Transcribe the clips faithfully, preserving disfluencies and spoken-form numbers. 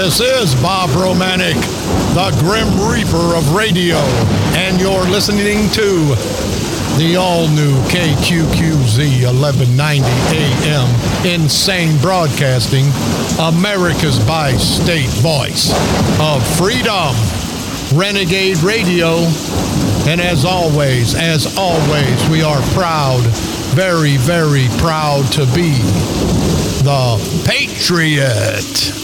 This is Bob Romanek, the Grim Reaper of radio, and you're listening to the all-new K Q Q Z eleven ninety A M Insane Broadcasting, America's bi-state voice of freedom, Renegade Radio. And as always, as always, we are proud, very, very proud to be the Patriot.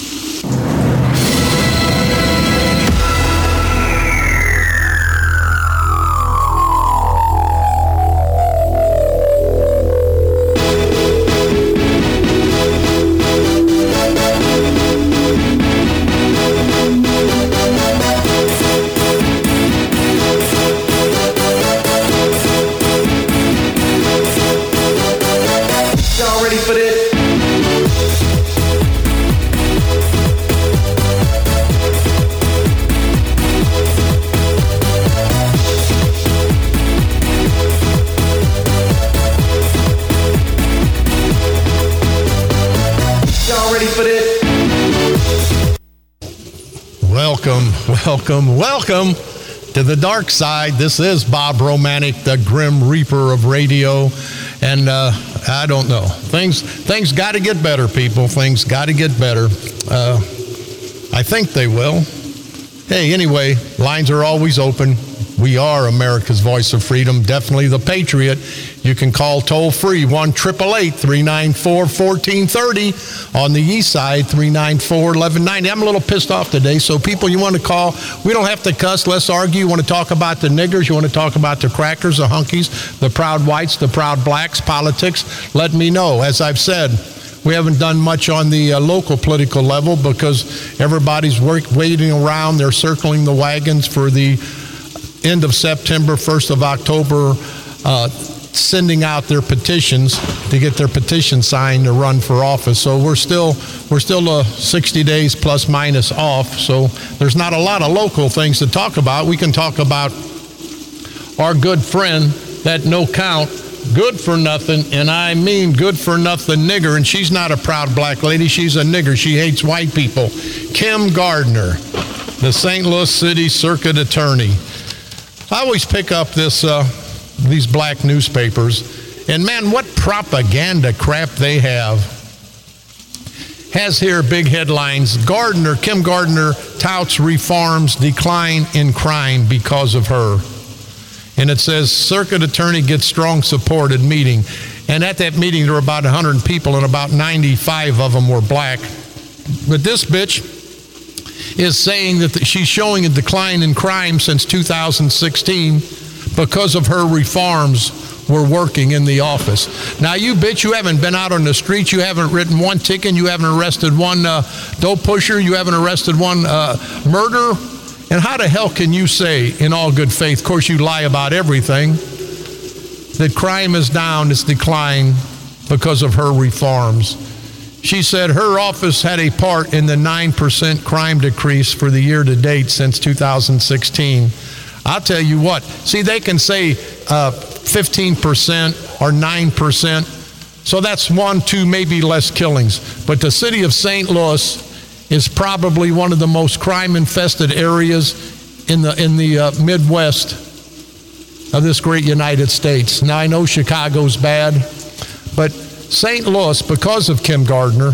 Welcome, welcome, welcome to the dark side. This is Bob Romanek, the Grim Reaper of radio. And uh, I don't know. Things things got to get better, people. Things got to get better. Uh, I think they will. Hey, anyway, lines are always open. We are America's voice of freedom, definitely the Patriot. You can call toll-free, one eight eight eight, three nine four, one four three zero. On the east side, three nine four, one one nine zero. I'm a little pissed off today, so people, you want to call, we don't have to cuss, let's argue. You want to talk about the niggers, you want to talk about the crackers, the hunkies, the proud whites, the proud blacks, politics, let me know. As I've said, we haven't done much on the uh, local political level because everybody's work, waiting around. They're circling the wagons for the end of September, first of October, uh, sending out their petitions to get their petition signed to run for office. So we're still we're still uh, sixty days plus minus off. So there's not a lot of local things to talk about. We can talk about our good friend, that no count, good for nothing, and I mean good for nothing nigger, and she's not a proud black lady, she's a nigger. She hates white people. Kim Gardner, the Saint Louis City Circuit Attorney. I always pick up this uh, these black newspapers, and man, what propaganda crap they have. Has here big headlines: Gardner, Kim Gardner touts reforms decline in crime because of her. And it says circuit attorney gets strong support at meeting. And at that meeting there were about one hundred people, and about ninety-five of them were black. But this bitch is saying that she's showing a decline in crime since two thousand sixteen because of her reforms were working in the office. Now, you bitch, you haven't been out on the streets, you haven't written one ticket, you haven't arrested one uh, dope pusher, you haven't arrested one uh, murderer. And how the hell can you say, in all good faith, of course you lie about everything, that crime is down, it's declined because of her reforms? She said her office had a part in the nine percent crime decrease for the year to date since two thousand sixteen. I'll tell you what, see, they can say uh, fifteen percent or nine percent, so that's one, two, maybe less killings. But the city of Saint Louis is probably one of the most crime-infested areas in the, in the uh, Midwest of this great United States. Now, I know Chicago's bad, but Saint Louis, because of Kim Gardner,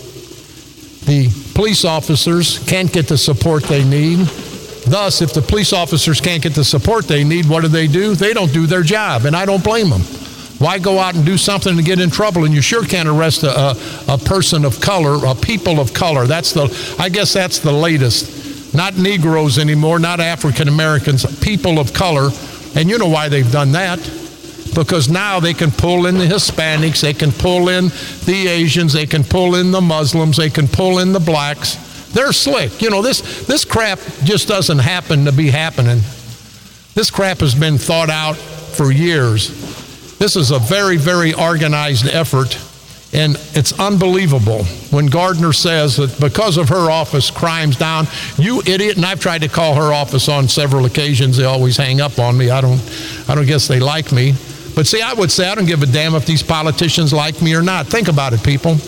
the police officers can't get the support they need. Thus, if the police officers can't get the support they need, what do they do? They don't do their job, and I don't blame them. Why go out and do something to get in trouble? And you sure can't arrest a, a, a person of color, a people of color. That's the, I guess that's the latest. Not Negroes anymore, not African Americans, people of color. And you know why they've done that. Because now they can pull in the Hispanics, they can pull in the Asians, they can pull in the Muslims, they can pull in the blacks. They're slick. You know, this, this crap just doesn't happen to be happening. This crap has been thought out for years. This is a very, very organized effort, and it's unbelievable when Gardner says that because of her office, crime's down. You idiot, and I've tried to call her office on several occasions. They always hang up on me. I don't, I don't guess they like me. But see, I would say I don't give a damn if these politicians like me or not. Think about it, people.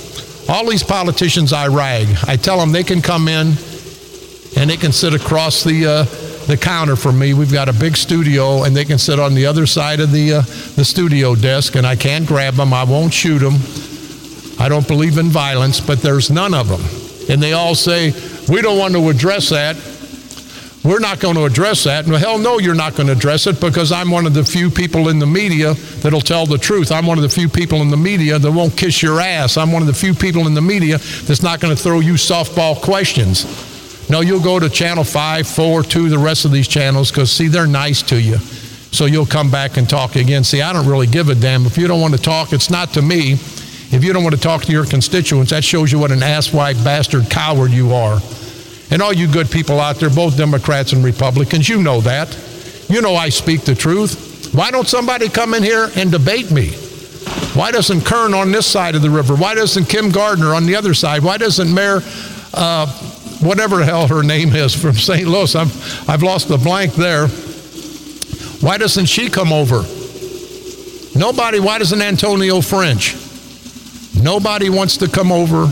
All these politicians I rag, I tell them they can come in and they can sit across the uh, the counter from me. We've got a big studio, and they can sit on the other side of the uh, the studio desk, and I can't grab them. I won't shoot them. I don't believe in violence, but there's none of them. And they all say, we don't want to address that. We're not going to address that. Well, hell no, you're not going to address it, because I'm one of the few people in the media that'll tell the truth. I'm one of the few people in the media that won't kiss your ass. I'm one of the few people in the media that's not going to throw you softball questions. No, you'll go to channel five, four, two, the rest of these channels, because, see, they're nice to you. So you'll come back and talk again. See, I don't really give a damn. If you don't want to talk, it's not to me. If you don't want to talk to your constituents, that shows you what an asswipe bastard coward you are. And all you good people out there, both Democrats and Republicans, you know that. You know I speak the truth. Why don't somebody come in here and debate me? Why doesn't Kern on this side of the river? Why doesn't Kim Gardner on the other side? Why doesn't Mayor... Uh, whatever the hell her name is from Saint Louis, I've, I've lost the blank there. Why doesn't she come over? Nobody. Why doesn't Antonio French? Nobody wants to come over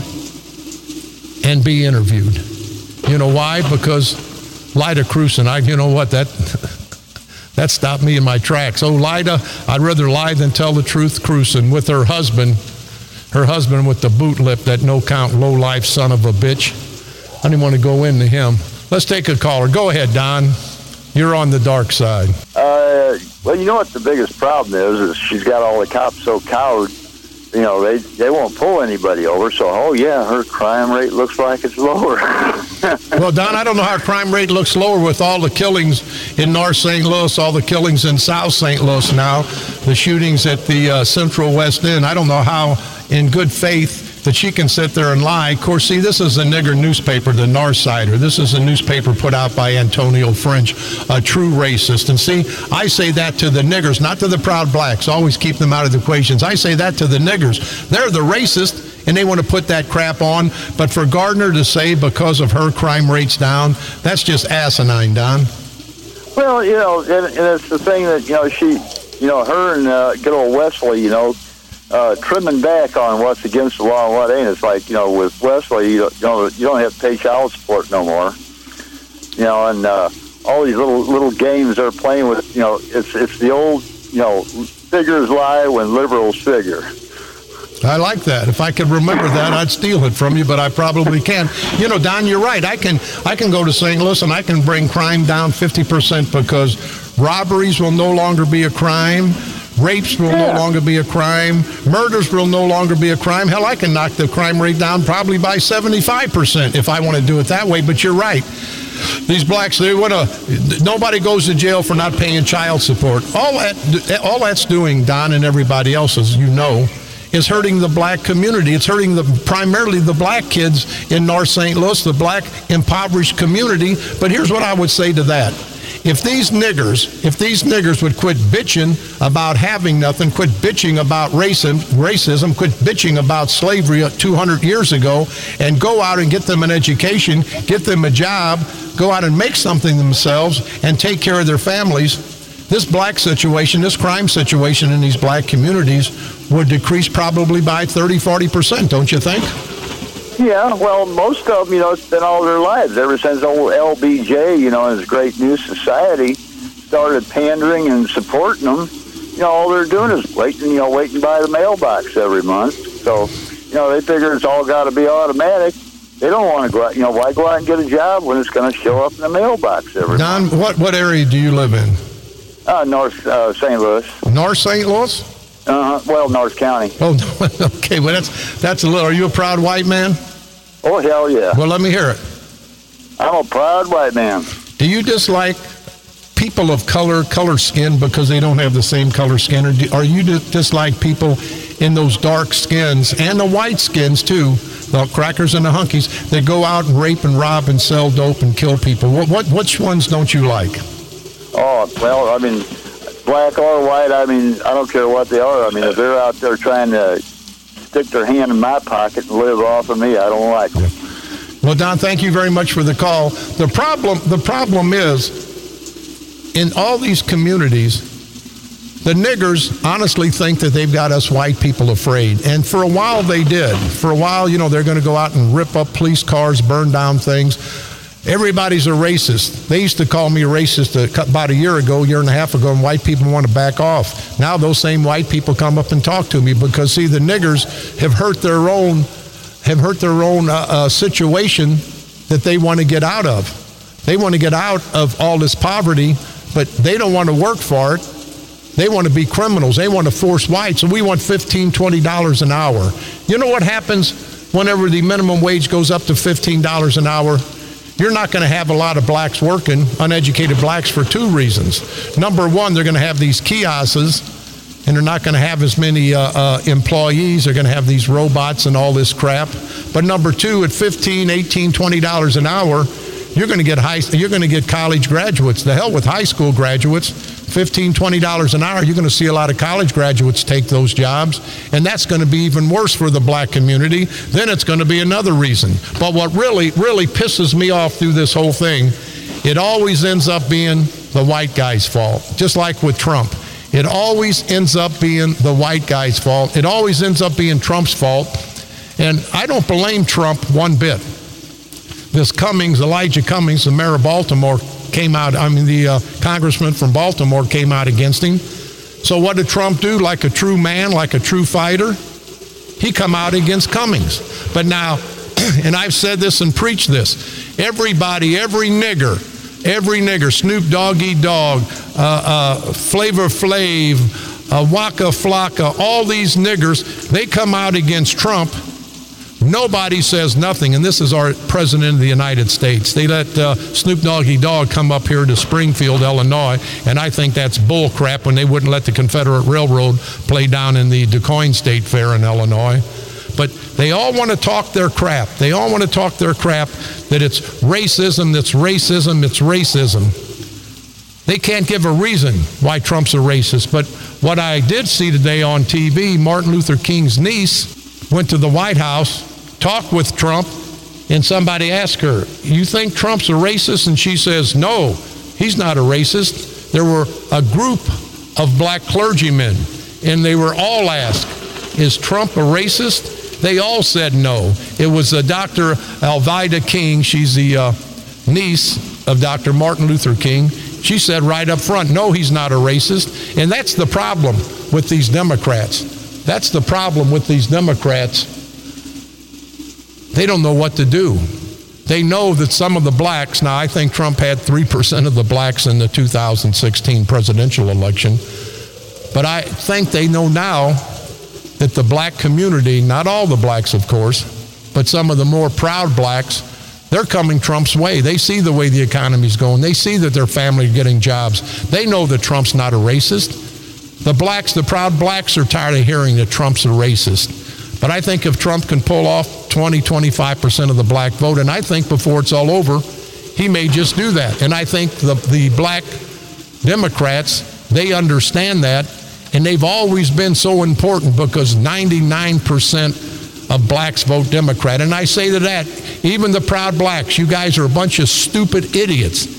and be interviewed. You know why? Because Lyda Krewson, I, you know what, that that stopped me in my tracks. Oh, Lyda, I'd rather lie than tell the truth, Krewson, with her husband, her husband with the boot lip, that no-count, low-life son of a bitch. I didn't want to go into him. Let's take a caller. Go ahead, Don. You're on the dark side. Uh, well, you know what the biggest problem is, is she's got all the cops so cowed, you know, they they won't pull anybody over. So, oh, yeah, her crime rate looks like it's lower. Well, Don, I don't know how crime rate looks lower with all the killings in North Saint Louis, all the killings in South Saint Louis now, the shootings at the uh, Central West End. I don't know how, in good faith, that she can sit there and lie. Of course, see, this is a nigger newspaper, the Northsider. This is a newspaper put out by Antonio French, a true racist. And see, I say that to the niggers, not to the proud blacks. Always keep them out of the equations. I say that to the niggers. They're the racist, and they want to put that crap on. But for Gardner to say because of her crime rates down, that's just asinine, Don. Well, you know, and, and it's the thing that, you know, she, you know, her and uh, good old Wesley, you know, Uh, trimming back on what's against the law and what ain't. It's like, you know, with Wesley, you don't, you know, you don't have to pay child support no more. You know, and uh, all these little little games they're playing with, you know, it's it's the old, you know, figures lie when liberals figure. I like that. If I could remember that, I'd steal it from you, but I probably can't. You know, Don, you're right. I can I can go to Saint Louis and I can bring crime down fifty percent, because robberies will no longer be a crime. Rapes will yeah. no longer be a crime. Murders will no longer be a crime. Hell, I can knock the crime rate down probably by seventy-five percent if I want to do it that way. But you're right. These blacks, they want to. Nobody goes to jail for not paying child support. All that, all that's doing, Don and everybody else, as you know, is hurting the black community. It's hurting the primarily the black kids in North Saint Louis, the black impoverished community. But here's what I would say to that. If these niggers, if these niggers would quit bitching about having nothing, quit bitching about racism, racism, quit bitching about slavery two hundred years ago, and go out and get them an education, get them a job, go out and make something themselves, and take care of their families, this black situation, this crime situation in these black communities would decrease probably by thirty, forty percent, don't you think? Yeah, well, most of them, you know, it's been all their lives. Ever since old L B J, you know, his Great New Society started pandering and supporting them, you know, all they're doing is waiting, you know, waiting by the mailbox every month. So, you know, they figure it's all got to be automatic. They don't want to go out, you know, why go out and get a job when it's going to show up in the mailbox every Don, month? what, what area do you live in? Uh, North uh, Saint Louis. North Saint Louis? Uh-huh. Well, North County. Oh, okay. Well, that's that's a little. Are you a proud white man? Oh, hell yeah. Well, let me hear it. I'm a proud white man. Do you dislike people of color, color skin, because they don't have the same color skin? Or do, are you dislike people in those dark skins and the white skins, too, the crackers and the hunkies, that go out and rape and rob and sell dope and kill people? What, what Which ones don't you like? Oh, well, I mean, black or white, I mean, I don't care what they are. I mean, if they're out there trying to stick their hand in my pocket and live off of me, I don't like them. Well, Don, thank you very much for the call. The problem, the problem is, in all these communities, The niggers honestly think that they've got us white people afraid. And for a while they did. For a while, you know, they're going to go out and rip up police cars, burn down things. Everybody's a racist. They used to call me a racist about a year ago, year and a half ago, and white people want to back off. Now those same white people come up and talk to me because, see, the niggers have hurt their own, have hurt their own uh, uh, situation that they want to get out of. They want to get out of all this poverty, but they don't want to work for it. They want to be criminals. They want to force whites. So we want fifteen dollars, twenty dollars an hour. You know what happens whenever the minimum wage goes up to fifteen dollars an hour? You're not going to have a lot of blacks working, uneducated blacks, for two reasons. Number one, they're going to have these kiosks, and they're not going to have as many uh, uh, employees. They're going to have these robots and all this crap. But number two, at fifteen, eighteen, twenty dollars an hour, you're going to get high, you're going to get college graduates. The hell with high school graduates. fifteen, twenty dollars an hour, you're going to see a lot of college graduates take those jobs, and that's going to be even worse for the black community. Then it's going to be another reason. But what really, really pisses me off through this whole thing, it always ends up being the white guy's fault, just like with Trump. It always ends up being the white guy's fault. It always ends up being Trump's fault, and I don't blame Trump one bit. This Cummings, Elijah Cummings, the mayor of Baltimore, came out, I mean, the uh, congressman from Baltimore came out against him. So what did Trump do? Like a true man, like a true fighter, he come out against Cummings. But now, and I've said this and preached this, everybody, every nigger, every nigger, Snoop Doggy Dogg, uh, uh, Flavor Flav, uh, Waka Flocka, all these niggers, they come out against Trump. Nobody says nothing, and this is our president of the United States. They let uh, Snoop Doggy Dogg come up here to Springfield, Illinois, and I think that's bull crap when they wouldn't let the Confederate Railroad play down in the DuQuoin State Fair in Illinois. But they all want to talk their crap. They all want to talk their crap that it's racism, that's racism, it's racism. They can't give a reason why Trump's a racist. But what I did see today on T V, Martin Luther King's niece went to the White House, talked with Trump, and somebody asked her, you think Trump's a racist? And she says, no, he's not a racist. There were a group of black clergymen, and they were all asked, is Trump a racist? They all said no. It was uh, Doctor Alveda King. She's the uh, niece of Doctor Martin Luther King. She said right up front, no, he's not a racist. And that's the problem with these Democrats. That's the problem with these Democrats. They don't know what to do. They know that some of the blacks, now I think Trump had three percent of the blacks in the two thousand sixteen presidential election, but I think they know now that the black community, not all the blacks of course, but some of the more proud blacks, they're coming Trump's way. They see the way the economy's going. They see that their family are getting jobs. They know that Trump's not a racist. The blacks, the proud blacks are tired of hearing that Trump's a racist. But I think if Trump can pull off twenty, twenty-five percent of the black vote, and I think before it's all over, he may just do that. And I think the, the black Democrats, they understand that, and they've always been so important because ninety-nine percent of blacks vote Democrat. And I say to that, even the proud blacks, you guys are a bunch of stupid idiots.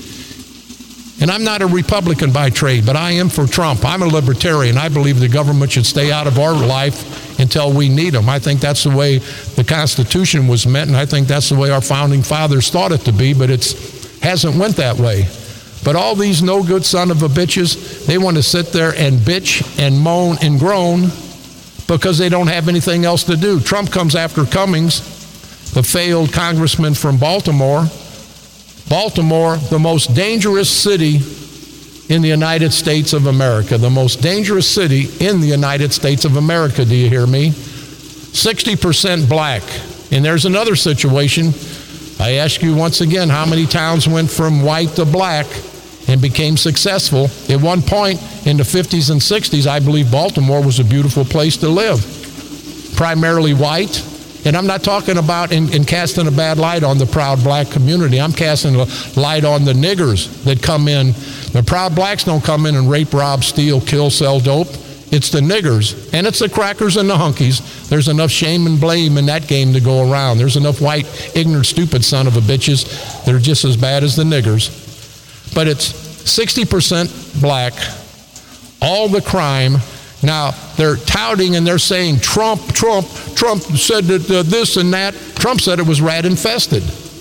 And I'm not a Republican by trade, but I am for Trump. I'm a libertarian. I believe the government should stay out of our life until we need them. I think that's the way the Constitution was meant, and I think that's the way our founding fathers thought it to be, but it hasn't went that way. But all these no-good son of a bitches, they want to sit there and bitch and moan and groan because they don't have anything else to do. Trump comes after Cummings, the failed congressman from Baltimore. Baltimore, the most dangerous city in the United States of America. The most dangerous city in the United States of America, do you hear me? sixty percent black. And there's another situation. I ask you once again, how many towns went from white to black and became successful? At one point in the fifties and sixties, I believe Baltimore was a beautiful place to live. Primarily white. And I'm not talking about in, in casting a bad light on the proud black community. I'm casting a light on the niggers that come in. The proud blacks don't come in and rape, rob, steal, kill, sell dope. It's the niggers. And it's the crackers and the hunkies. There's enough shame and blame in that game to go around. There's enough white, ignorant, stupid son of a bitches that are just as bad as the niggers. But it's sixty percent black. all the crime. Now, they're touting and they're saying Trump, Trump, Trump said that uh, this and that. Trump said it was rat infested.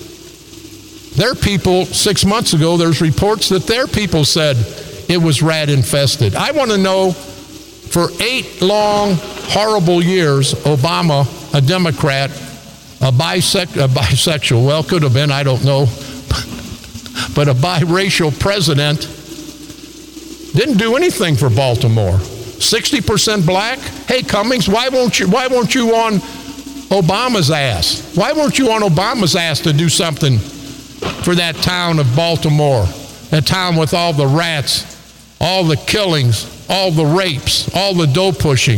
Their people, six months ago, there's reports that their people said it was rat infested. I want to know, for eight long, horrible years, Obama, a Democrat, a, bisect, a bisexual, well, could have been, I don't know, but a biracial president, didn't do anything for Baltimore. sixty percent black? Hey, Cummings, why won't you, why weren't you on Obama's ass? Why weren't you on Obama's ass to do something for that town of Baltimore, that town with all the rats, all the killings, all the rapes, all the dope pushing?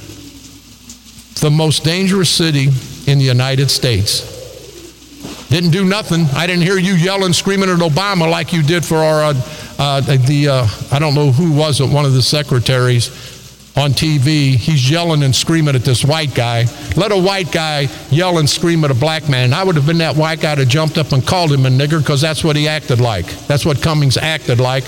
The most dangerous city in the United States. Didn't do nothing. I didn't hear you yelling, screaming at Obama like you did for our, uh, uh, the, uh, I don't know who was it, one of the secretaries on T V. He's yelling and screaming at this white guy. Let a white guy yell and scream at a black man. I would have been that white guy that jumped up and called him a nigger, because that's what he acted like. That's what Cummings acted like,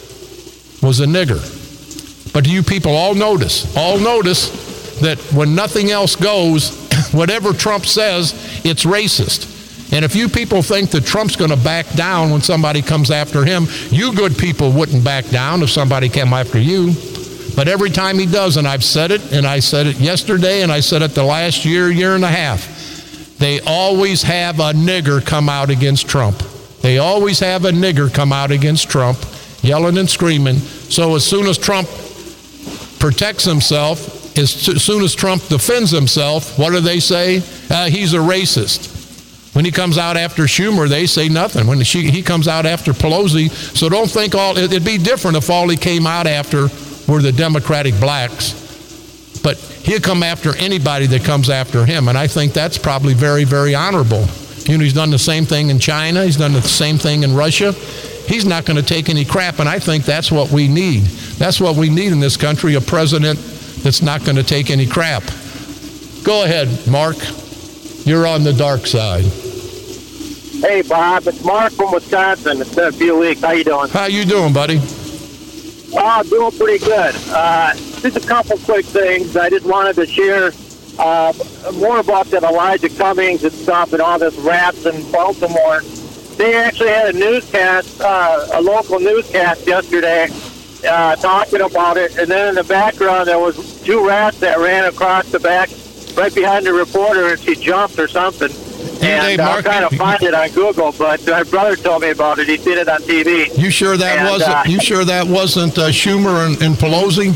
was a nigger. But you people all notice, all notice that when nothing else goes, whatever Trump says, it's racist. And if you people think that Trump's going to back down when somebody comes after him, you good people wouldn't back down if somebody came after you. But every time he does, and I've said it, and I said it yesterday, and I said it the last year, year and a half, they always have a nigger come out against Trump. They always have a nigger come out against Trump, yelling and screaming. So as soon as Trump protects himself, as soon as Trump defends himself, what do they say? Uh, he's a racist. When he comes out after Schumer, they say nothing. When she, he comes out after Pelosi, so don't think all, it'd be different if all he came out after were the Democratic blacks. But he'll come after anybody that comes after him, and I think that's probably very, very honorable. You know, he's done the same thing in China. He's done the same thing in Russia. He's not going to take any crap, and I think that's what we need. That's what we need in this country, a president that's not going to take any crap. Go ahead, Mark. You're on the dark side. Hey, Bob. It's Mark from Wisconsin. It's been a few weeks. How you doing? How you doing, buddy? Oh, doing pretty good. Uh, just a couple quick things. I just wanted to share uh, more about that Elijah Cummings and stuff and all this rats in Baltimore. They actually had a newscast, uh, a local newscast yesterday uh, talking about it. And then in the background, there was two rats that ran across the back right behind the reporter, and she jumped or something. And uh, I'm trying to find it on Google, but my brother told me about it. He seen it on T V. You sure that and, wasn't? Uh, you sure that wasn't uh, Schumer and, and Pelosi?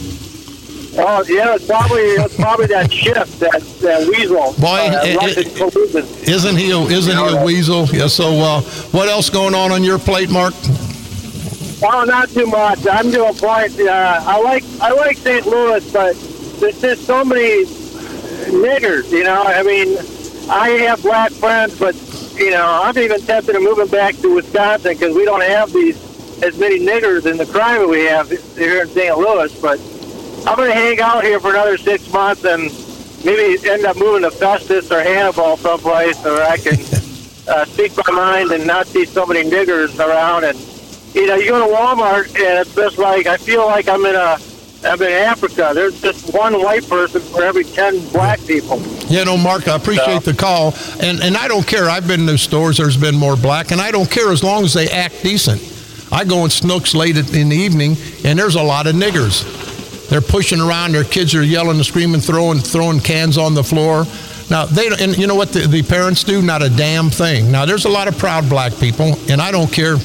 Oh yeah, it's probably it's probably that Schiff, that, that weasel. Boy, uh, it, it, isn't he? A, isn't you know, he a weasel? Yeah. So, uh, what else going on on your plate, Mark? Oh, not too much. I'm to a point. Uh, I like I like Saint Louis, but there's just so many niggers. You know, I mean. I have black friends, but, you know, I'm even tempted to moving back to Wisconsin because we don't have these as many niggers in the crime that we have here in Saint Louis. But I'm going to hang out here for another six months and maybe end up moving to Festus or Hannibal someplace where I can uh, speak my mind and not see so many niggers around. And, you know, you go to Walmart and it's just like, I feel like I'm in a, I'm in Africa. There's just one white person for every ten black people. Yeah, no, Mark, I appreciate the call. And and I don't care. I've been to stores, there's been more black, and I don't care as long as they act decent. I go in Snooks late in the evening, and there's a lot of niggers. They're pushing around. Their kids are yelling and screaming, throwing throwing cans on the floor. Now, they and you know what the, the parents do? Not a damn thing. Now, there's a lot of proud black people, and I don't care.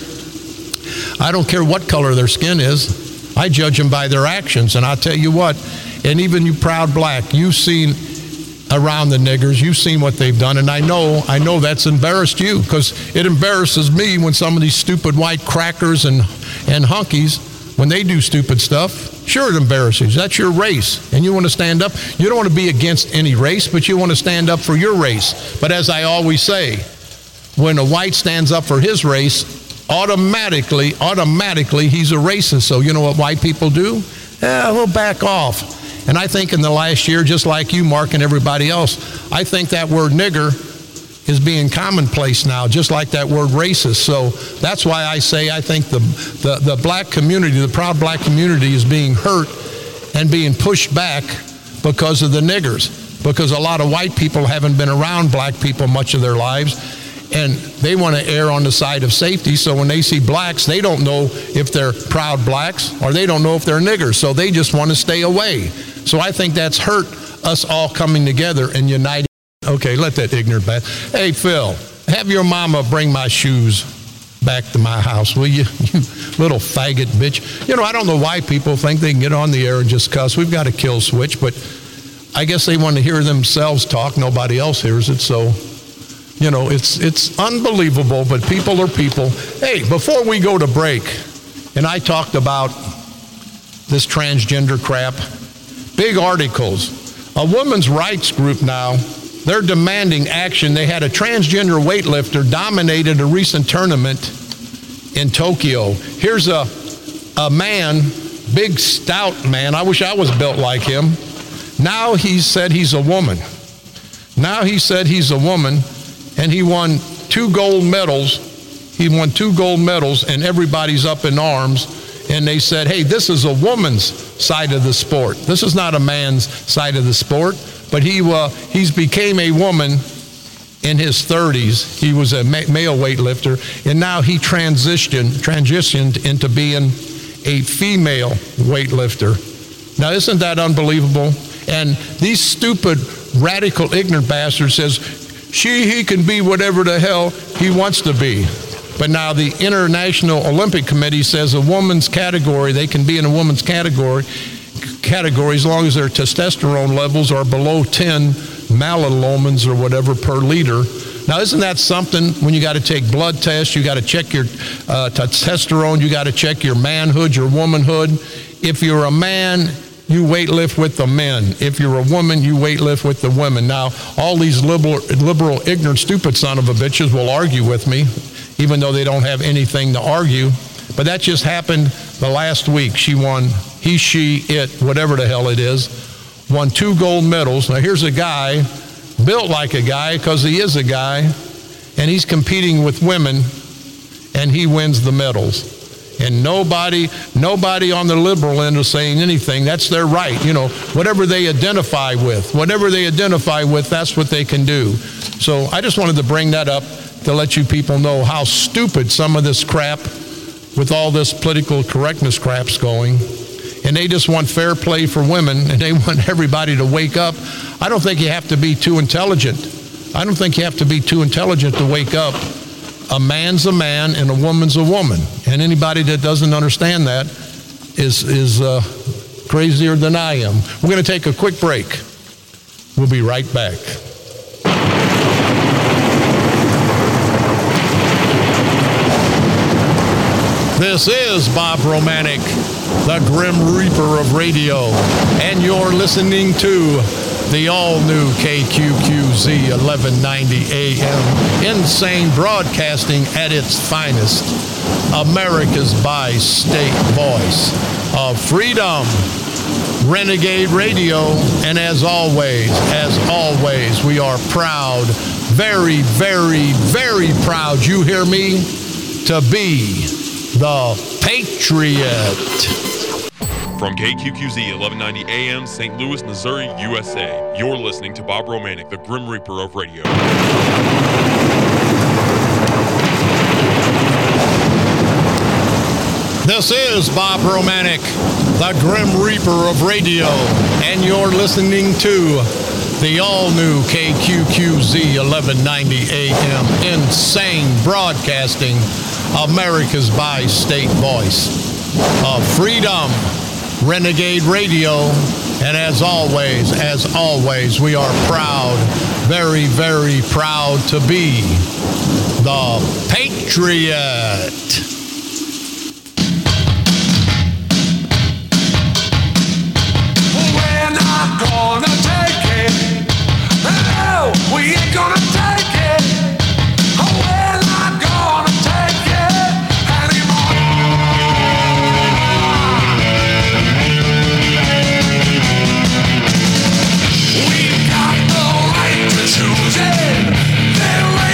I don't care what color their skin is. I judge them by their actions, and I'll tell you what, and even you proud black, you've seen around the niggers, you've seen what they've done, and I know, I know that's embarrassed you, because it embarrasses me when some of these stupid white crackers and, and hunkies, when they do stupid stuff, sure it embarrasses you. That's your race, and you want to stand up. You don't want to be against any race, but you want to stand up for your race. But as I always say, when a white stands up for his race, automatically, automatically, he's a racist. So you know what white people do? Eh, we'll back off. And I think in the last year, just like you, Mark, and everybody else, I think that word nigger is being commonplace now, just like that word racist. So that's why I say I think the, the, the black community, the proud black community is being hurt and being pushed back because of the niggers, because a lot of white people haven't been around black people much of their lives, and they want to err on the side of safety. So when they see blacks, they don't know if they're proud blacks or they don't know if they're niggers, so they just want to stay away. So I think that's hurt us all coming together and uniting. Okay, let that ignorant bat. Hey, Phil, have your mama bring my shoes back to my house, will you? You little faggot bitch. You know, I don't know why people think they can get on the air and just cuss. We've got a kill switch, but I guess they want to hear themselves talk. Nobody else hears it, so, you know, it's it's unbelievable, but people are people. Hey, before we go to break, and I talked about this transgender crap, big articles. A women's rights group now, they're demanding action. They had a transgender weightlifter dominated a recent tournament in Tokyo. Here's a, a man, big stout man. I wish I was built like him. Now he said he's a woman. Now he said he's a woman, and he won two gold medals. He won two gold medals, and everybody's up in arms. And they said, hey, this is a woman's side of the sport. This is not a man's side of the sport. But he uh, he's became a woman in his thirties. He was a ma- male weightlifter, and now he transitioned transitioned into being a female weightlifter. Now, isn't that unbelievable? And these stupid, radical, ignorant bastards says, she, he can be whatever the hell he wants to be. But now the International Olympic Committee says a woman's category, they can be in a woman's category, category as long as their testosterone levels are below ten millilumens or whatever per liter. Now, isn't that something? When you got to take blood tests, you got to check your uh, testosterone, you got to check your manhood, your womanhood. If you're a man, you weightlift with the men. If you're a woman, you weightlift with the women. Now, all these liberal, liberal, ignorant, stupid son of a bitches will argue with me, even though they don't have anything to argue. But that just happened the last week. She won, he, she, it, whatever the hell it is, won two gold medals. Now here's a guy, built like a guy because he is a guy, and he's competing with women, and he wins the medals. And nobody, nobody on the liberal end is saying anything. That's their right. You know, whatever they identify with, whatever they identify with, that's what they can do. So I just wanted to bring that up to let you people know how stupid some of this crap with all this political correctness crap's going. And they just want fair play for women, and they want everybody to wake up. I don't think you have to be too intelligent. I don't think you have to be too intelligent to wake up. A man's a man and a woman's a woman. And anybody that doesn't understand that is, is uh, crazier than I am. We're going to take a quick break. We'll be right back. This is Bob Romanek, the Grim Reaper of radio, and you're listening to the all-new K Q Q Z eleven ninety A M, insane broadcasting at its finest, America's bi-state voice of freedom, Renegade Radio, and as always, as always, we are proud, very, very, very proud, you hear me, to be the Patriot. From K Q Q Z eleven ninety A M, Saint Louis, Missouri, U S A, you're listening to Bob Romanek, the Grim Reaper of radio. This is Bob Romanek, the Grim Reaper of radio, and you're listening to the all-new K Q Q Z eleven ninety A M, insane broadcasting, America's bi-state voice of freedom, Renegade Radio, and as always, as always, we are proud, very, very proud to be the Patriot. We're not gonna take it. No, we ain't gonna take it. We're not gonna take it anymore. We've got the right to choose it. There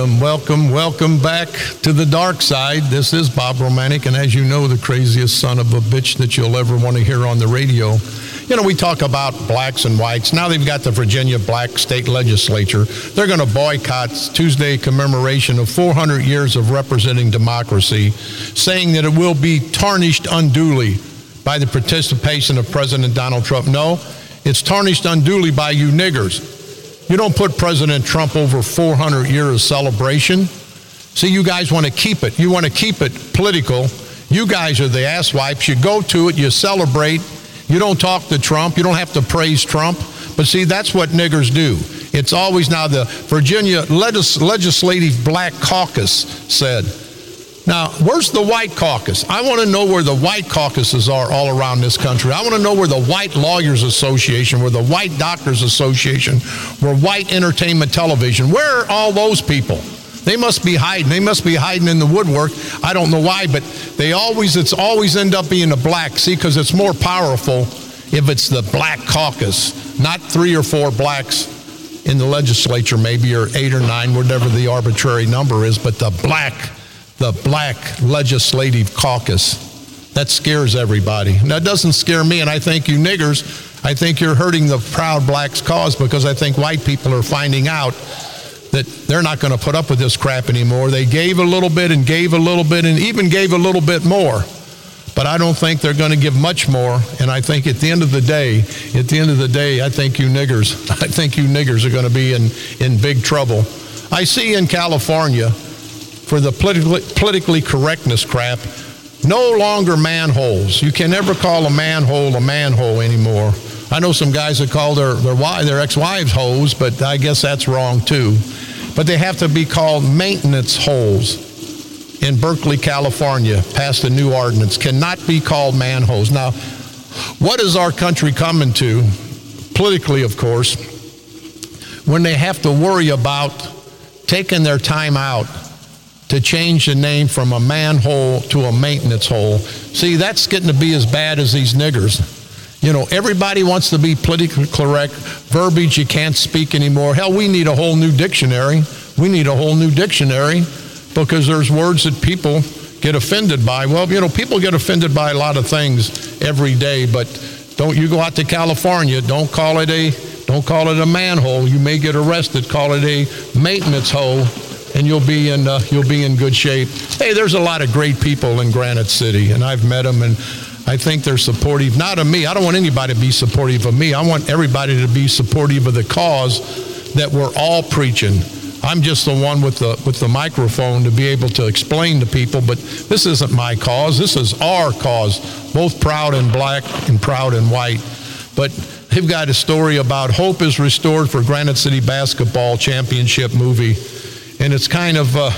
Welcome, welcome, welcome back to the dark side. This is Bob Romanek, and as you know, the craziest son of a bitch that you'll ever want to hear on the radio. You know, we talk about blacks and whites. Now they've got the Virginia Black State Legislature. They're going to boycott Tuesday commemoration of four hundred years of representing democracy, saying that it will be tarnished unduly by the participation of President Donald Trump. No, it's tarnished unduly by you niggers. You don't put President Trump over four hundred years of celebration. See, you guys want to keep it. You want to keep it political. You guys are the asswipes. You go to it, you celebrate. You don't talk to Trump. You don't have to praise Trump. But see, that's what niggers do. It's always now the Virginia Legis- Legislative Black Caucus said. Now, where's the white caucus? I want to know where the white caucuses are all around this country. I want to know where the White Lawyers Association, where the White Doctors Association, where White Entertainment Television, where are all those people? They must be hiding. They must be hiding in the woodwork. I don't know why, but they always, it's always end up being the black. See, because it's more powerful if it's the black caucus, not three or four blacks in the legislature, maybe, or eight or nine, whatever the arbitrary number is, but the black the black legislative caucus. That scares everybody. And that doesn't scare me, and I think you niggers, I think you're hurting the proud blacks' cause, because I think white people are finding out that they're not going to put up with this crap anymore. They gave a little bit and gave a little bit and even gave a little bit more. But I don't think they're going to give much more, and I think at the end of the day, at the end of the day, I think you niggers, I think you niggers are going to be in, in big trouble. I see in California, for the politically, politically correctness crap, no longer manholes. You can never call a manhole a manhole anymore. I know some guys that call their their, wife, their ex-wives holes, but I guess that's wrong too. But they have to be called maintenance holes in Berkeley, California, passed a new ordinance. Cannot be called manholes. Now, what is our country coming to, politically of course, when they have to worry about taking their time out to change the name from a manhole to a maintenance hole? See, that's getting to be as bad as these niggers. You know, everybody wants to be politically correct. Verbiage you can't speak anymore. Hell, we need a whole new dictionary. We need a whole new dictionary because there's words that people get offended by. Well, you know, people get offended by a lot of things every day, but don't you go out to California, don't call it a don't call it a manhole. You may get arrested. Call it a maintenance hole, and you'll be in uh, you'll be in good shape. Hey, there's a lot of great people in Granite City, and I've met them, and I think they're supportive, not of me. I don't want anybody to be supportive of me. I want everybody to be supportive of the cause that we're all preaching. I'm just the one with the with the microphone to be able to explain to people, but this isn't my cause. This is our cause, both proud and black and proud and white. But they've got a story about hope is restored for Granite City basketball championship movie, and it's kind of, uh,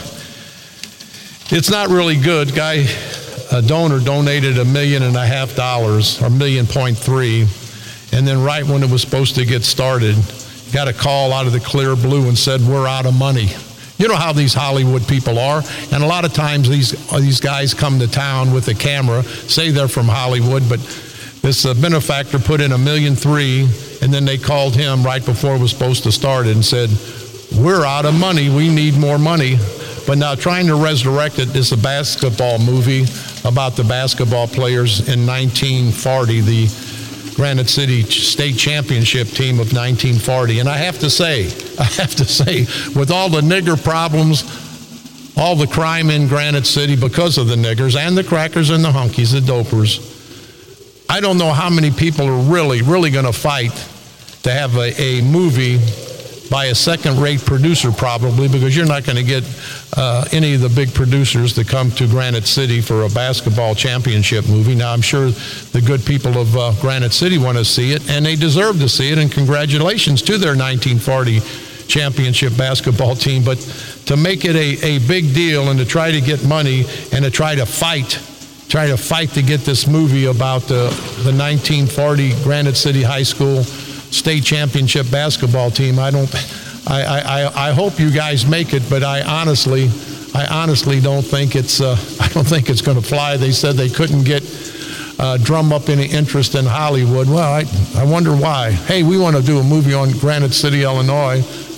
it's not really good. Guy, a donor donated a million and a half dollars, or million point three, and then right when it was supposed to get started, got a call out of the clear blue and said, we're out of money. You know how these Hollywood people are, and a lot of times these these guys come to town with a camera, say they're from Hollywood, but this uh, benefactor put in a million three, and then they called him right before it was supposed to start and said, we're out of money, we need more money. But now trying to resurrect it is a basketball movie about the basketball players in nineteen forty, the Granite City State Championship team of nineteen forty. And I have to say, I have to say, with all the nigger problems, all the crime in Granite City because of the niggers and the crackers and the hunkies, the dopers, I don't know how many people are really, really going to fight to have a, a movie by a second-rate producer, probably, because you're not going to get uh, any of the big producers to come to Granite City for a basketball championship movie. Now, I'm sure the good people of uh, Granite City want to see it, and they deserve to see it, and congratulations to their nineteen forty championship basketball team. But to make it a, a big deal and to try to get money and to try to fight, try to fight to get this movie about the, the nineteen forty Granite City High School state championship basketball team. I don't, I, I, I hope you guys make it, but I honestly, I honestly don't think it's, uh, I don't think it's going to fly. They said they couldn't get, uh, drum up any interest in Hollywood. Well, I, I wonder why. Hey, we want to do a movie on Granite City, Illinois.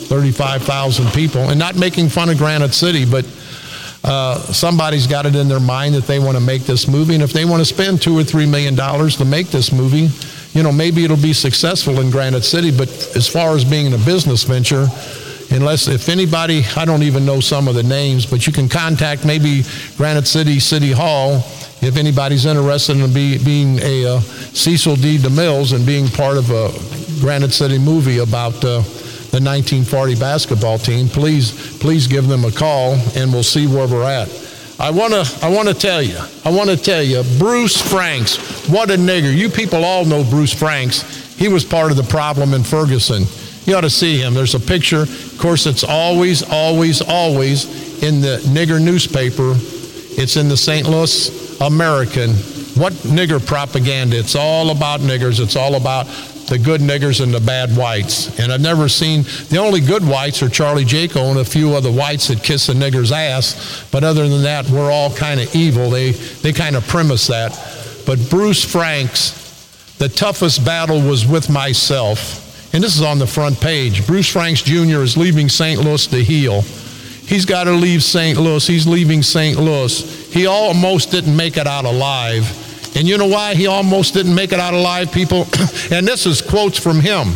thirty-five thousand people, and not making fun of Granite City, but uh, somebody's got it in their mind that they want to make this movie, and if they want to spend two or three million dollars to make this movie, you know, maybe it'll be successful in Granite City. But as far as being a business venture, unless, if anybody, I don't even know some of the names, but you can contact maybe Granite City City Hall if anybody's interested in be, being a uh, Cecil D. DeMills and being part of a Granite City movie about uh, the nineteen forty basketball team. Please, please give them a call, and we'll see where we're at. I want to, I want to tell you, I want to tell you, Bruce Franks, what a nigger. You people all know Bruce Franks. He was part of the problem in Ferguson. You ought to see him. There's a picture. Of course, it's always, always, always in the nigger newspaper. It's in the Saint Louis American. What nigger propaganda? It's all about niggers. It's all about the good niggers and the bad whites. And I've never seen, the only good whites are Charlie Jaco and a few other whites that kiss a nigger's ass. But other than that, we're all kind of evil. They, they kind of premise that. But Bruce Franks, the toughest battle was with myself. And this is on the front page. Bruce Franks Junior is leaving Saint Louis to heal. He's got to leave Saint Louis. He's leaving Saint Louis. He almost didn't make it out alive. And you know why he almost didn't make it out alive, people? And this is quotes from him,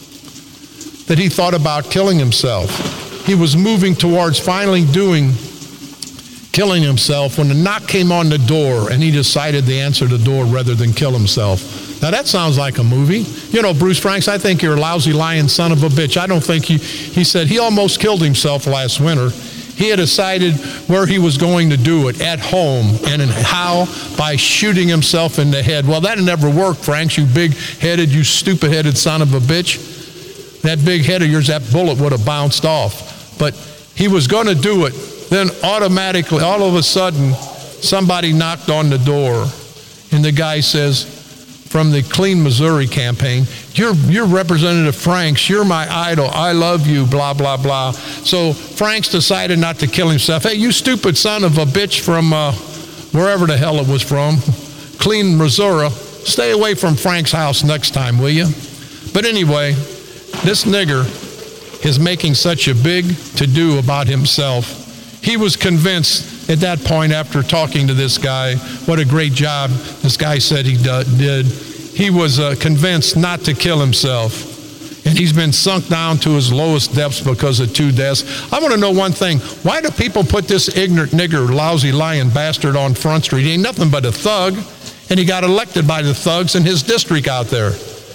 that he thought about killing himself. He was moving towards finally doing, killing himself when the knock came on the door, and he decided to answer the door rather than kill himself. Now that sounds like a movie. You know, Bruce Franks, I think you're a lousy, lying son of a bitch. I don't think he, he said he almost killed himself last winter. He had decided where he was going to do it, at home, and how? By shooting himself in the head. Well, that never worked, Franks, you big-headed, you stupid-headed son of a bitch. That big head of yours, that bullet would have bounced off. But he was going to do it. Then automatically, all of a sudden, somebody knocked on the door, and the guy says, from the Clean Missouri campaign, you're, you're Representative Franks, you're my idol, I love you, blah, blah, blah. So Franks decided not to kill himself. Hey, you stupid son of a bitch from uh, wherever the hell it was from, Clean Missouri, stay away from Frank's house next time, will you? But anyway, this nigger is making such a big to-do about himself. He was convinced at that point, after talking to this guy, what a great job this guy said he did. He was uh, convinced not to kill himself. And he's been sunk down to his lowest depths because of two deaths. I want to know one thing. Why do people put this ignorant nigger, lousy, lying bastard on Front Street? He ain't nothing but a thug, and he got elected by the thugs in his district out there.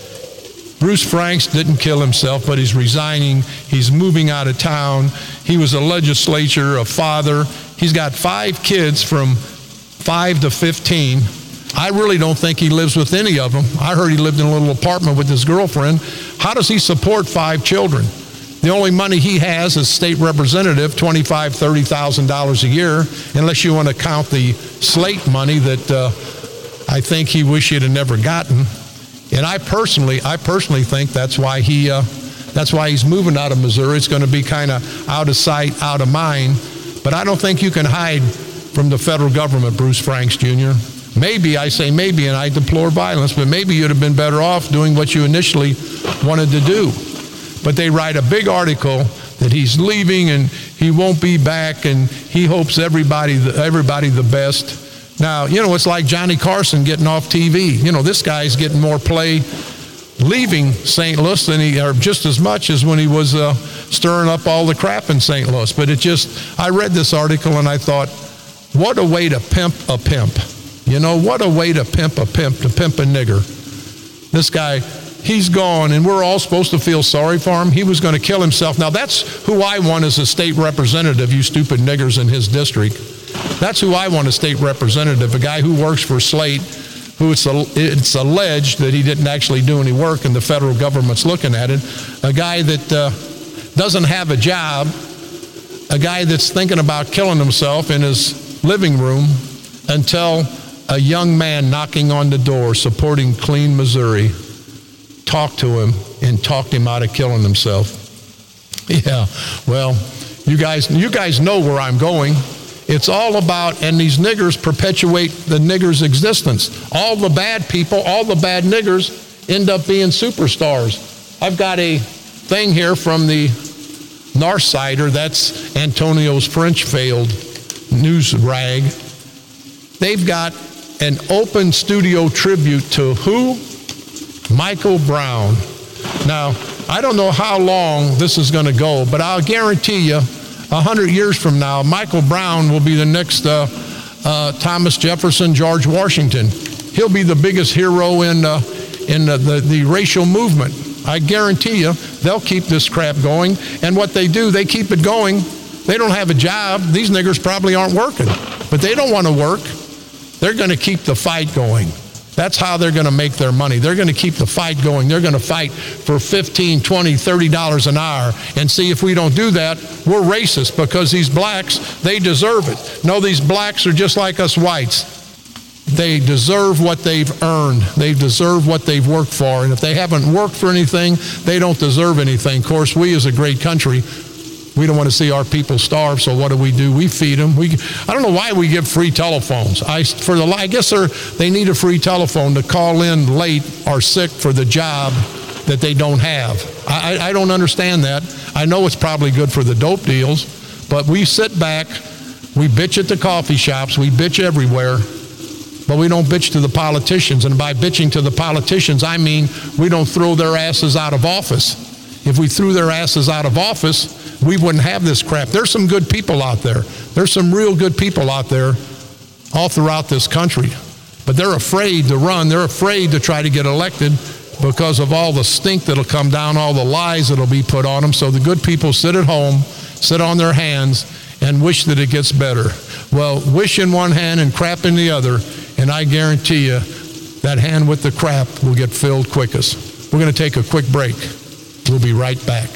Bruce Franks didn't kill himself, but he's resigning. He's moving out of town. He was a legislator, a father. He's got five kids from five to fifteen. I really don't think he lives with any of them. I heard he lived in a little apartment with his girlfriend. How does he support five children? The only money he has as state representative, twenty-five thousand dollars, thirty thousand dollars a year, unless you want to count the slate money that uh, I think he wish he'd have never gotten. And I personally, I personally think that's why he, uh, that's why he's moving out of Missouri. It's going to be kind of out of sight, out of mind. But I don't think you can hide from the federal government, Bruce Franks Junior Maybe, I say maybe, and I deplore violence, but maybe you'd have been better off doing what you initially wanted to do. But they write a big article that he's leaving and he won't be back, and he hopes everybody, everybody the best. Now, you know, it's like Johnny Carson getting off T V. You know, this guy's getting more play leaving Saint Louis than he, or just as much as when he was uh, stirring up all the crap in Saint Louis. But it just, I read this article and I thought, what a way to pimp a pimp. You know, what a way to pimp a pimp, to pimp a nigger. This guy, he's gone, and we're all supposed to feel sorry for him. He was going to kill himself. Now, that's who I want as a state representative, you stupid niggers in his district. That's who I want as state representative, a guy who works for Slate, who it's, it's alleged that he didn't actually do any work, and the federal government's looking at it. A guy that uh, doesn't have a job, a guy that's thinking about killing himself in his living room until a young man knocking on the door supporting Clean Missouri talked to him and talked him out of killing himself. Yeah, well, you guys, you guys know where I'm going. It's all about, and these niggers perpetuate the niggers' existence. All the bad people, all the bad niggers end up being superstars. I've got a thing here from the Northsider, that's Antonio's French failed news rag. They've got an open studio tribute to who? Michael Brown. Now, I don't know how long this is going to go, but I'll guarantee you, a hundred years from now, Michael Brown will be the next uh, uh, Thomas Jefferson, George Washington. He'll be the biggest hero in uh, in the, the, the racial movement. I guarantee you, they'll keep this crap going. And what they do, they keep it going. They don't have a job. These niggers probably aren't working, but they don't want to work. They're going to keep the fight going. That's how they're going to make their money. They're going to keep the fight going. They're going to fight for fifteen, twenty, thirty dollars an hour and see if we don't do that, we're racist because these blacks, they deserve it. No, these blacks are just like us whites. They deserve what they've earned. They deserve what they've worked for. And if they haven't worked for anything, they don't deserve anything. Of course, we as a great country, we don't want to see our people starve, so what do we do? We feed them. We, I don't know why we give free telephones. I, for the, I guess they need a free telephone to call in late or sick for the job that they don't have. I, I don't understand that. I know it's probably good for the dope deals, but we sit back, we bitch at the coffee shops, we bitch everywhere, but we don't bitch to the politicians. And by bitching to the politicians, I mean we don't throw their asses out of office. If we threw their asses out of office, we wouldn't have this crap. There's some good people out there. There's some real good people out there all throughout this country. But they're afraid to run. They're afraid to try to get elected because of all the stink that'll come down, all the lies that'll be put on them. So the good people sit at home, sit on their hands, and wish that it gets better. Well, wish in one hand and crap in the other, and I guarantee you that hand with the crap will get filled quickest. We're going to take a quick break. We'll be right back.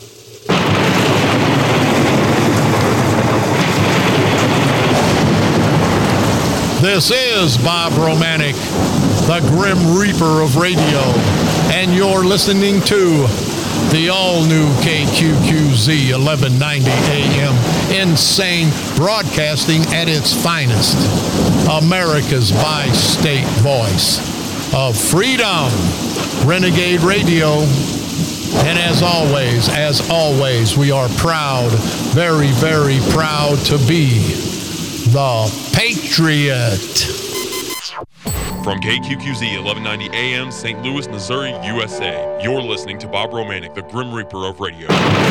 This is Bob Romanek, the Grim Reaper of radio, and you're listening to the all-new K Q Q Z eleven ninety A M, insane broadcasting at its finest, America's bi-state voice of freedom, Renegade Radio. And as always, as always, we are proud, very, very proud to be the Patriot. From K Q Q Z eleven ninety A M, Saint Louis, Missouri, U S A, you're listening to Bob Romanek, the Grim Reaper of radio.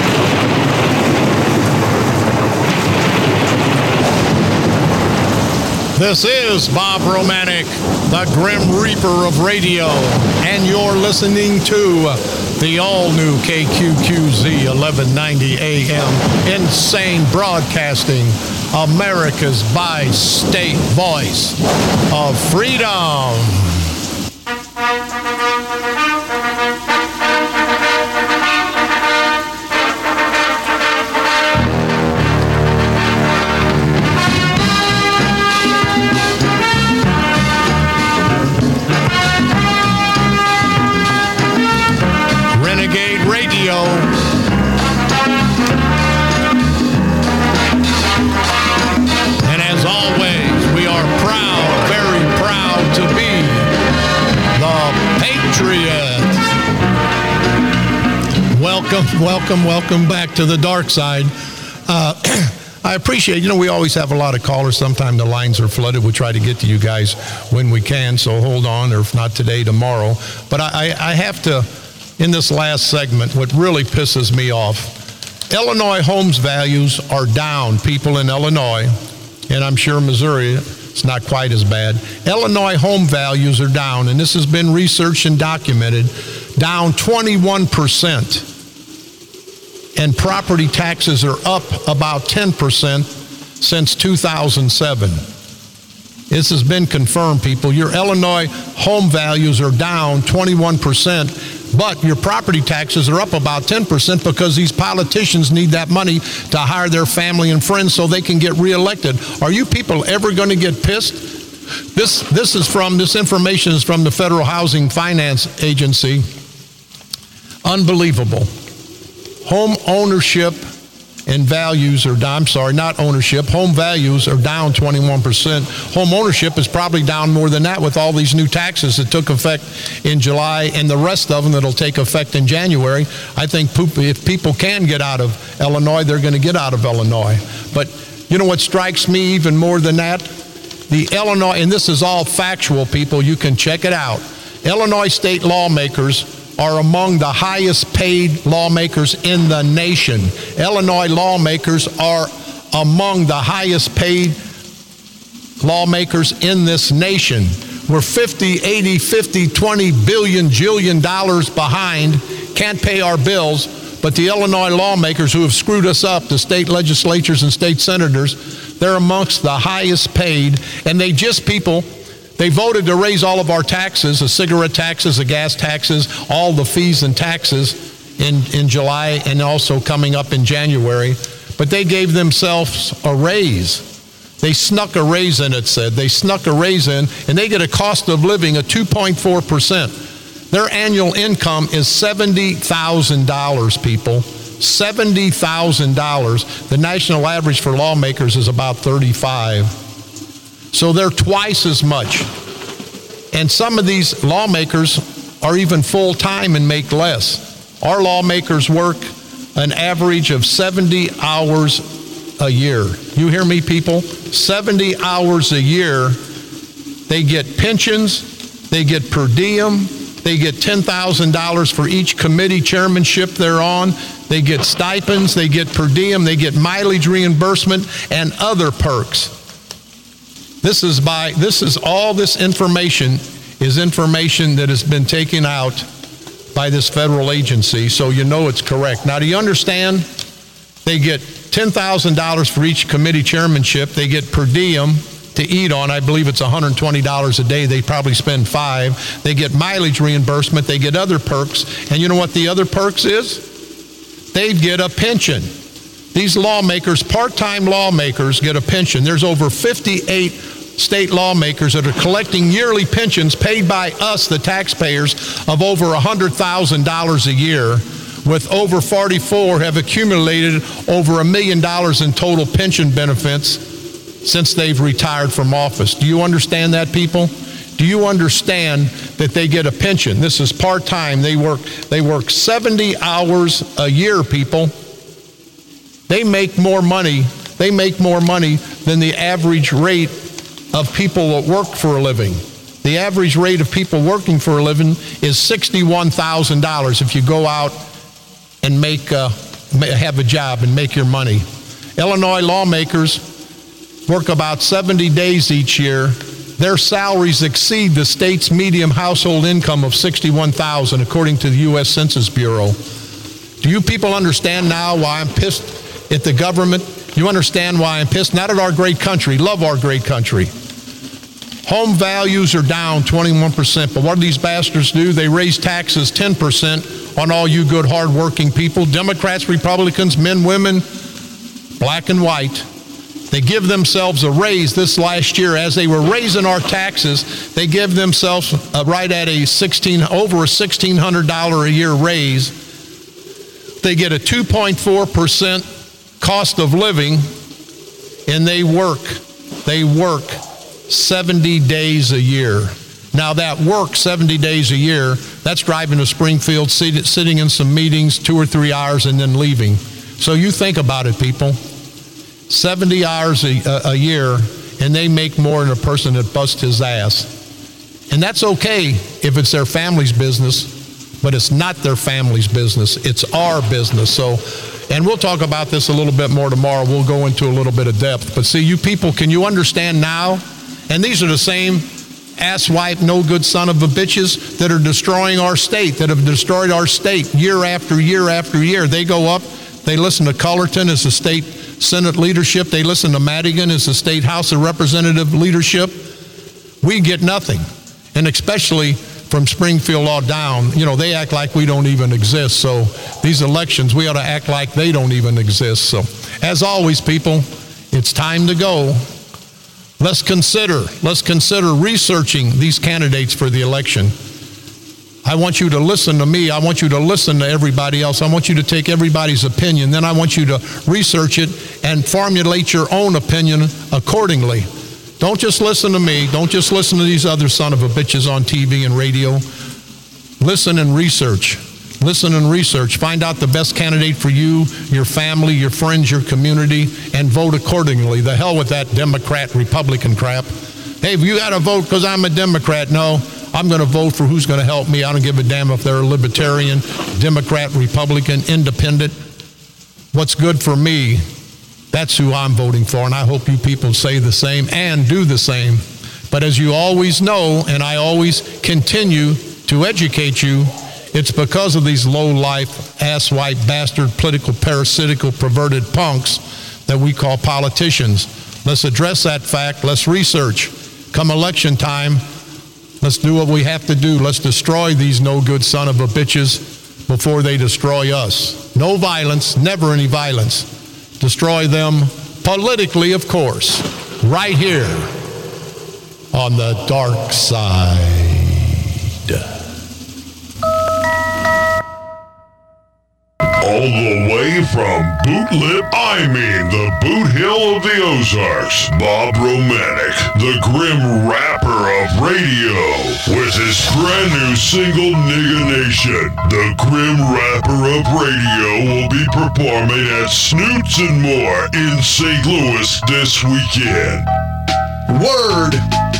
This is Bob Romanek, the Grim Reaper of radio, and you're listening to the all-new K Q Q Z eleven ninety A M, insane broadcasting, America's bi-state voice of freedom. Renegade Radio. And as always, we are proud, very proud to be the Patriot. Welcome, welcome, welcome back to the dark side. Uh, I appreciate, you know, we always have a lot of callers. Sometimes the lines are flooded. We try to get to you guys when we can, so hold on, or if not today, tomorrow. But I, I have to, in this last segment, what really pisses me off, Illinois homes values are down, people in Illinois, and I'm sure Missouri, it's not quite as bad. Illinois home values are down, and this has been researched and documented, down twenty-one percent. And property taxes are up about ten percent since two thousand seven. This has been confirmed, people. Your Illinois home values are down twenty-one percent, but your property taxes are up about ten percent because these politicians need that money to hire their family and friends so they can get reelected. Are you people ever going to get pissed? This, this is from, this information is from the Federal Housing Finance Agency. Unbelievable. Home ownership and values are down. I'm sorry, not ownership. Home values are down twenty-one percent. Home ownership is probably down more than that with all these new taxes that took effect in July and the rest of them that'll take effect in January. I think if people can get out of Illinois, they're going to get out of Illinois. But you know what strikes me even more than that? The Illinois, and this is all factual, people, you can check it out. Illinois state lawmakers are among the highest paid lawmakers in the nation. Illinois lawmakers are among the highest paid lawmakers in this nation. We're fifty, eighty, fifty, twenty billion, jillion dollars behind, can't pay our bills, but the Illinois lawmakers who have screwed us up, the state legislatures and state senators, they're amongst the highest paid, and they just, people, they voted to raise all of our taxes, the cigarette taxes, the gas taxes, all the fees and taxes in, in July and also coming up in January. But they gave themselves a raise. They snuck a raise in, it said. They snuck a raise in, and they get a cost of living of two point four percent. Their annual income is seventy thousand dollars, people. seventy thousand dollars. The national average for lawmakers is about thirty-five. So they're twice as much. And some of these lawmakers are even full-time and make less. Our lawmakers work an average of seventy hours a year. You hear me, people? seventy hours a year. They get pensions, they get per diem, they get ten thousand dollars for each committee chairmanship they're on, they get stipends, they get per diem, they get mileage reimbursement and other perks. This is by, this is all this information is information that has been taken out by this federal agency, so you know it's correct. Now, do you understand? They get ten thousand dollars for each committee chairmanship. They get per diem to eat on. I believe it's one hundred twenty dollars a day. They probably spend five. They get mileage reimbursement. They get other perks. And you know what the other perks is? They get a pension. These lawmakers, part-time lawmakers, get a pension. There's over fifty-eight state lawmakers that are collecting yearly pensions paid by us, the taxpayers, of over one hundred thousand dollars a year, with over forty-four have accumulated over a million dollars in total pension benefits since they've retired from office. Do you understand that, people? Do you understand that they get a pension? This is part-time. They work, they work seventy hours a year, people. They make more money. They make more money than the average rate of people that work for a living. The average rate of people working for a living is sixty-one thousand dollars if you go out and make uh, have a job and make your money. Illinois lawmakers work about seventy days each year. Their salaries exceed the state's median household income of sixty-one thousand dollars, according to the U S Census Bureau. Do you people understand now why I'm pissed at the government? You understand why I'm pissed? Not at our great country. Love our great country. Home values are down twenty-one percent, but what do these bastards do? They raise taxes ten percent on all you good, hard-working people, Democrats, Republicans, men, women, black and white. They give themselves a raise this last year. As they were raising our taxes, they give themselves uh, right at a sixteen over a sixteen hundred dollars a year raise. They get a two point four percent cost of living, and they work. They work seventy days a year. Now that work seventy days a year, that's driving to Springfield, sit, sitting in some meetings, two or three hours, and then leaving. So you think about it, people. seventy hours a, a year, and they make more than a person that busts his ass. And that's okay if it's their family's business, but it's not their family's business. It's our business. So, and we'll talk about this a little bit more tomorrow. We'll go into a little bit of depth. But see, you people, can you understand now? And these are the same asswipe, no good son of a bitches that are destroying our state, that have destroyed our state year after year after year. They go up, they listen to Cullerton as the state Senate leadership. They listen to Madigan as the state House of Representative leadership. We get nothing. And especially from Springfield all down, you know, they act like we don't even exist. So these elections, we ought to act like they don't even exist. So as always, people, it's time to go. Let's consider, let's consider researching these candidates for the election. I want you to listen to me. I want you to listen to everybody else. I want you to take everybody's opinion. Then I want you to research it and formulate your own opinion accordingly. Don't just listen to me. Don't just listen to these other son of a bitches on T V and radio. Listen and research. Listen and research. Find out the best candidate for you, your family, your friends, your community, and vote accordingly. The hell with that Democrat, Republican crap. Hey, if you got to vote because I'm a Democrat, no. I'm going to vote for who's going to help me. I don't give a damn if they're a libertarian, Democrat, Republican, independent. What's good for me, that's who I'm voting for, and I hope you people say the same and do the same. But as you always know, and I always continue to educate you, it's because of these low-life, ass-white, bastard, political, parasitical, perverted punks that we call politicians. Let's address that fact. Let's research. Come election time, let's do what we have to do. Let's destroy these no-good son of a bitches before they destroy us. No violence, never any violence. Destroy them politically, of course, right here on the dark side. All the way from Bootlip, I mean the Boot Hill of the Ozarks, Bob Romanek, the grim rapper of radio, with his brand new single, Nigga Nation. The grim rapper of radio will be performing at Snoots and More in Saint Louis this weekend. Word!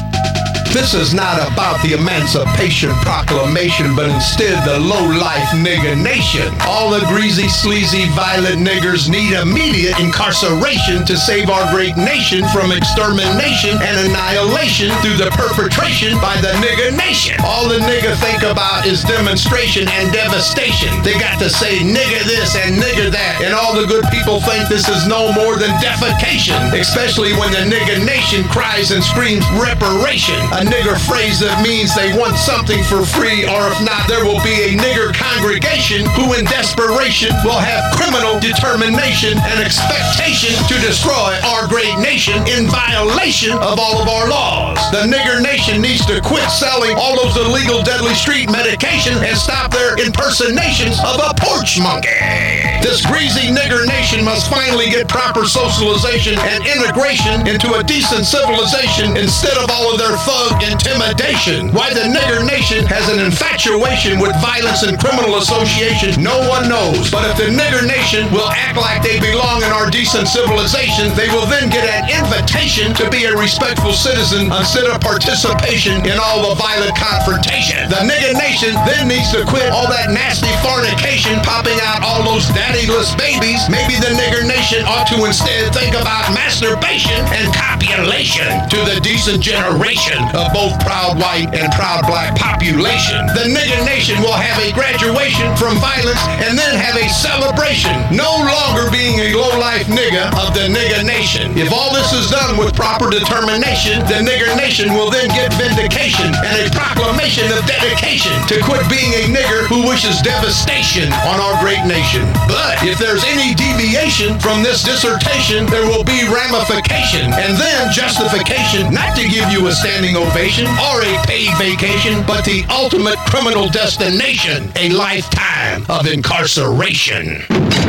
This is not about the Emancipation Proclamation, but instead the low-life nigga nation. All the greasy, sleazy, violent niggers need immediate incarceration to save our great nation from extermination and annihilation through the perpetration by the nigga nation. All the nigga think about is demonstration and devastation. They got to say nigga this and nigga that, and all the good people think this is no more than defecation, especially when the nigga nation cries and screams reparation. A nigger phrase that means they want something for free, or if not, there will be a nigger congregation who in desperation will have criminal determination and expectation to destroy our great nation in violation of all of our laws. The nigger nation needs to quit selling all those illegal deadly street medication and stop their impersonations of a porch monkey. This greasy nigger nation must finally get proper socialization and integration into a decent civilization instead of all of their thugs intimidation. Why the nigger nation has an infatuation with violence and criminal association, no one knows. But if the nigger nation will act like they belong in our decent civilization, they will then get an invitation to be a respectful citizen instead of participation in all the violent confrontation. The nigger nation then needs to quit all that nasty fornication, popping out all those daddyless babies. Maybe the nigger nation ought to instead think about masturbation and copulation to the decent generation of both proud white and proud black population. The nigger nation will have a graduation from violence and then have a celebration, no longer being a low-life nigga of the nigger nation. If all this is done with proper determination, the nigger nation will then get vindication and a proclamation of dedication to quit being a nigger who wishes devastation on our great nation. But if there's any deviation from this dissertation, there will be ramification and then justification not to give you a standing ovation or a paid vacation, but the ultimate criminal destination, a lifetime of incarceration.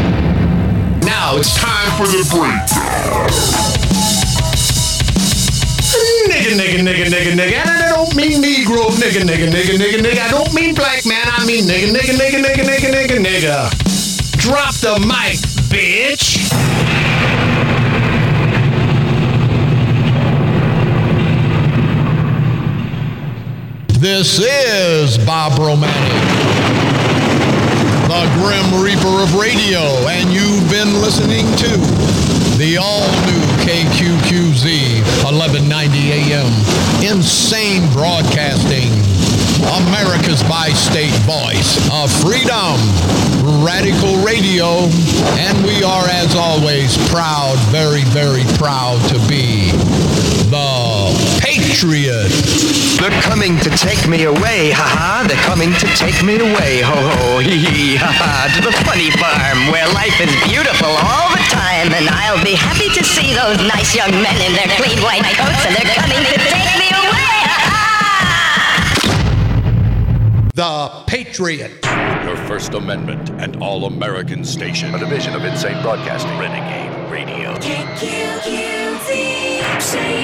Now it's time for the breakdown. Nigga, nigga, nigga, nigga, nigga. And I don't mean Negro, nigga, nigga, nigga, nigga, nigga. I don't mean black man, I mean nigga, nigga, nigga, nigga, nigga, nigga, nigga. Drop the mic, bitch. This is Bob Romanek, the Grim Reaper of radio, and you've been listening to the all-new K Q Q Z, eleven ninety A M, insane broadcasting, America's bi-state voice of freedom, radical radio, and we are, as always, proud, very, very proud to be the Patriot. They're coming to take me away, ha-ha. They're coming to take me away, ho-ho, hee-hee, ha-ha. To the funny farm where life is beautiful all the time. And I'll be happy to see those nice young men in their clean white coats. And they're coming to take me away, ha-ha. the Patriot. Your First Amendment and All-American station. A division of Insane Broadcasting. Renegade Radio. K Q Q Z.